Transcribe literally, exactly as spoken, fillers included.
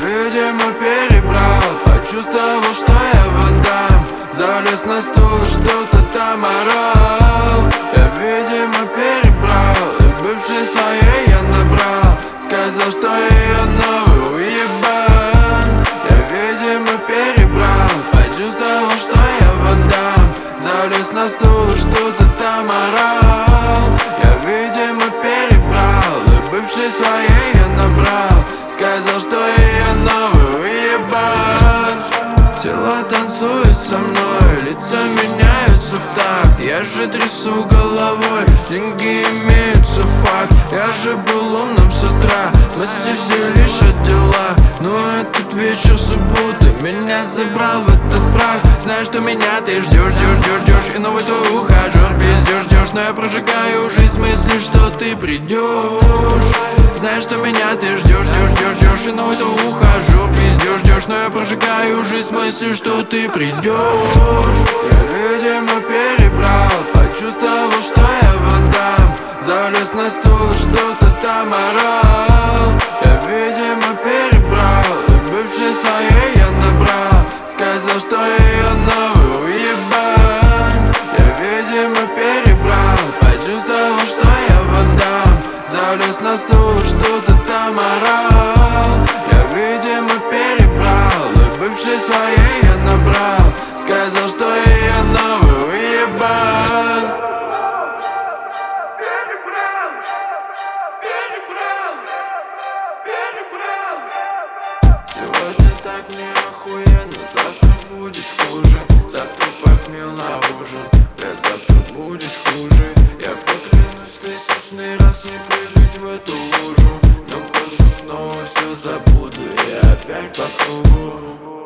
видимо, перебрал. Почувствовал, что я Ван Дам. Залез на стул и что-то там орал. Я, видимо, перебрал. И бывшей своей я набрал. Сказал, что ее новый уебан. Я, видимо, перебрал. Почувствовал, что я Ван Дам. Залез на стул и что-то там орал. Я, видимо, перебрал. И бывшей своей я набрал. Сказал, что ее новый уебан. Тела танцуют со мной, лица меняются в такт. Я же трясу головой, деньги имеются, факт. Я же был умным с утра, мысли все лишь о делах. Но этот вечер субботы меня забрал в этот прах. Знаю, что меня ты ждешь, ждешь, ждешь, ждешь. И новый твой ухажер пиздешь, ждешь. Но я прожигаю жизнь с мыслью, что ты придешь. Знаю, что меня ты ждешь, ждешь, ждешь, ждешь. И новый твой ухажер пиздешь, ждешь. Но я прожигаю жизнь с мыслью, что ты придешь. Я, видимо, перебрал. Почувствовал, что я Ван Дам. Залез на стул и что-то там орал. Я, видимо, перебрал. И бывшей своей я набрал. Сказал, что ее новый уебан. Я, видимо, перебрал. Почувствовал, что я Ван Дам. Залез на стул и что-то там орал. Я, видимо, перебрал. И бывшей своей я набрал. Сказал, что ее новый уебан. Перебрал, перебрал, перебрал. Сегодня так мне охуенно, завтра будет хуже. Завтра похмел на ужин, бля, завтра будет хуже. Я поклянусь тысячный раз не прыгать в эту лужу. Но после снова все забуду, я опять по кругу.